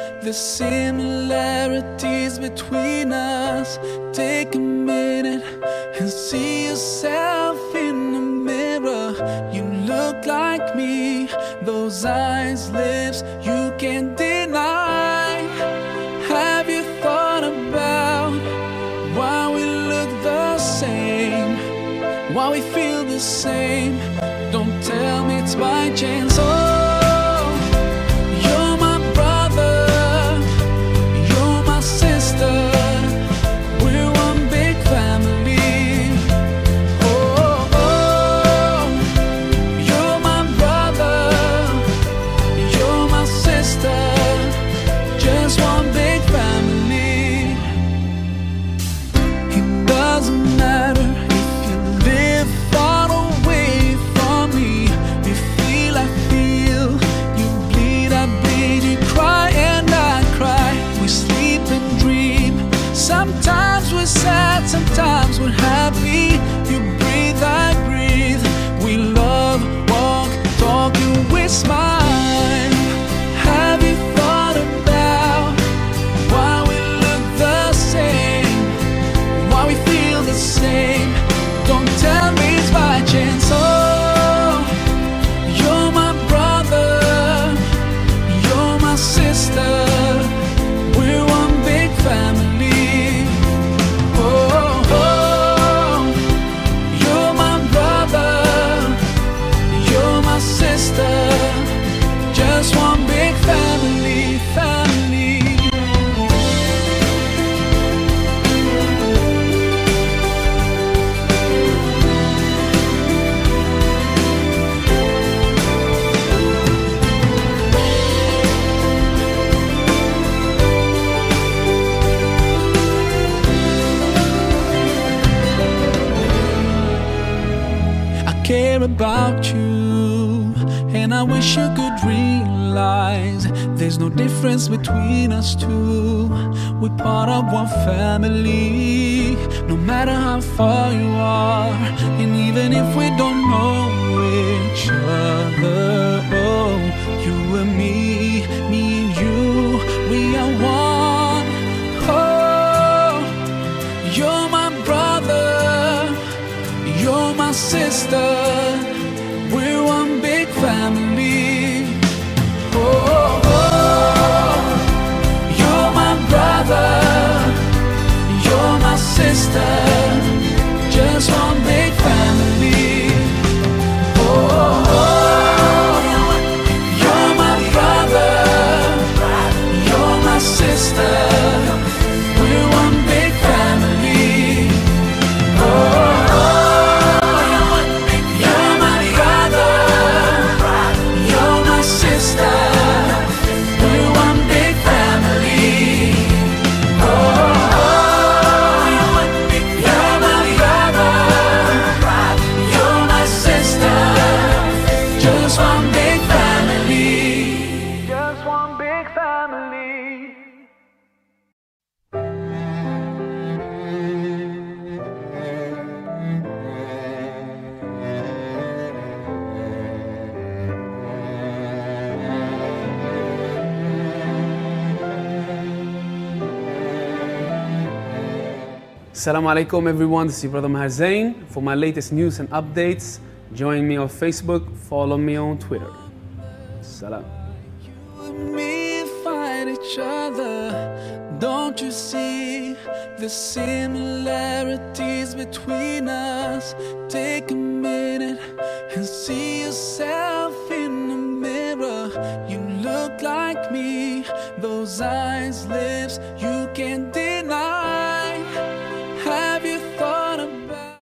the similarities between us. Take a minute and see yourself in the mirror. You look like me, those eyes, lips, you can't deny. Have you thought about why we look the same, why we feel the same? Don't tell me it's by chance. Oh, you're my brother, you're my sister, we're one big family. Oh, oh, you're my brother, you're my sister, just one big family. It doesn't matter if you live far away from me. You feel, I feel, you bleed, I bleed, you cry and I cry. We sleep and dream, sometimes we're sad, sometimes we're happy. You breathe, I breathe, we love, walk, talk, and we smile. Have you thought about why we look the same, why we feel the same? Don't tell me it's by chance. Oh, you're my brother, you're my sister, we're one big family. Oh, oh, you're my brother, you're my sister, just one big family, family. I care about you, and I wish you could realize there's no difference between us two. We're part of one family, no matter how far you are, and even if we don't know each other. Oh, you and me and you, we are one. Oh, you're my brother, you're my sister, we're one big family. Oh, oh, you're my brother, you're my sister, just one big family. Oh, oh, you're my brother, you're my sister, we're one big family. Oh, you're my brother, you're my sister, we're one big family. Oh, you're my brother, you're my sister, just one big family. Just one big family. Assalamu alaikum everyone, this is your brother Maher Zain. For my latest news and updates, join me on Facebook, follow me on Twitter. Salam. You and me fight each other. Don't you see the similarities between us? Take a minute and see yourself in the mirror. You look like me, those eyes, lips, you can't